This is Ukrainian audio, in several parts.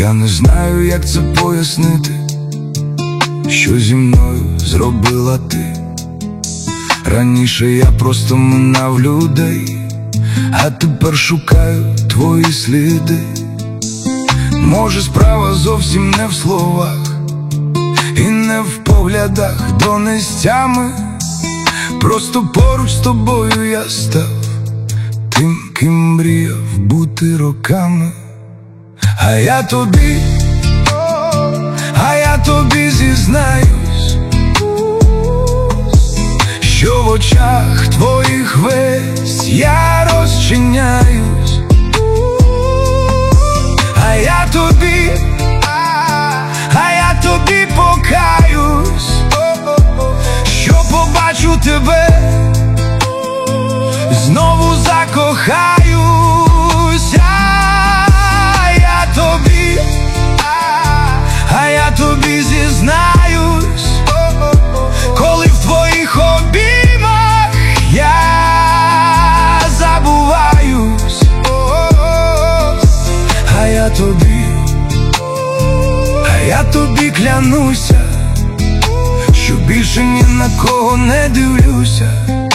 Я не знаю, як це пояснити, що зі мною зробила ти. Раніше я просто минав людей, а тепер шукаю твої сліди. Може, справа зовсім не в словах і не в поглядах донестями. Просто поруч з тобою я став тим, ким мріяв бути роками. А я тобі зізнаюсь, що в очах твоїх весь я розчиняюсь. А я тобі покаюсь, що побачу тебе, знову закохаюсь. А я тобі зізнаюсь, коли в твоїх обіймах я забуваюсь. А я тобі клянуся, що більше ні на кого не дивлюся.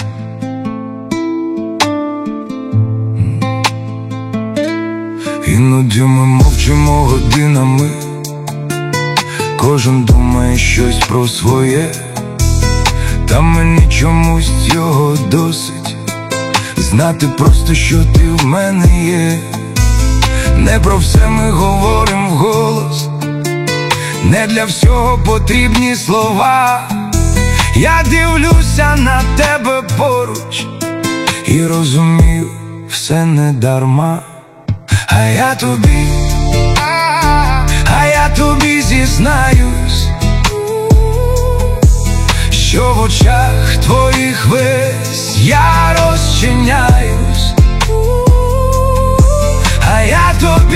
Іноді ми мовчимо годинами, кожен думає щось про своє, та мені чомусь цього досить. Знати просто, що ти в мене є. Не про все ми говоримо вголос, не для всього потрібні слова. Я дивлюся на тебе поруч і розумію, все не дарма. А я тобі зізнаюсь, що в очах твоїх весь я розчиняюсь. А я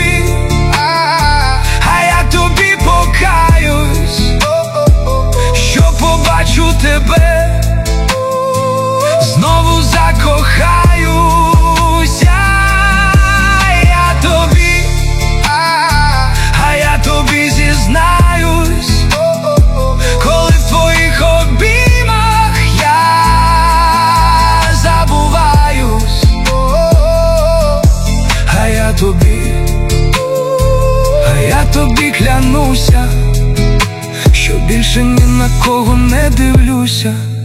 тобі покаюсь, що побачу тебе, знову закохаюсь. А я тобі зізнаюсь, коли в твоїх обіймах я забуваюсь. А я тобі клянуся, що більше ні на кого не дивлюся.